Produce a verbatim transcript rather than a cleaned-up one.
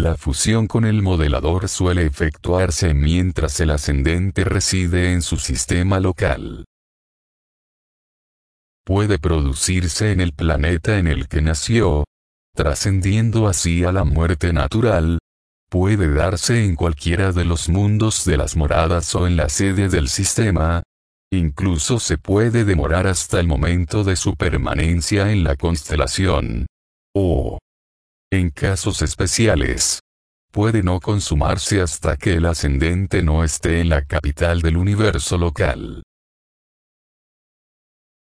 La fusión con el modelador suele efectuarse mientras el ascendente reside en su sistema local. Puede producirse en el planeta en el que nació, trascendiendo así a la muerte natural. Puede darse en cualquiera de los mundos de las moradas o en la sede del sistema. Incluso se puede demorar hasta el momento de su permanencia en la constelación. O, en casos especiales, puede no consumarse hasta que el ascendente no esté en la capital del universo local.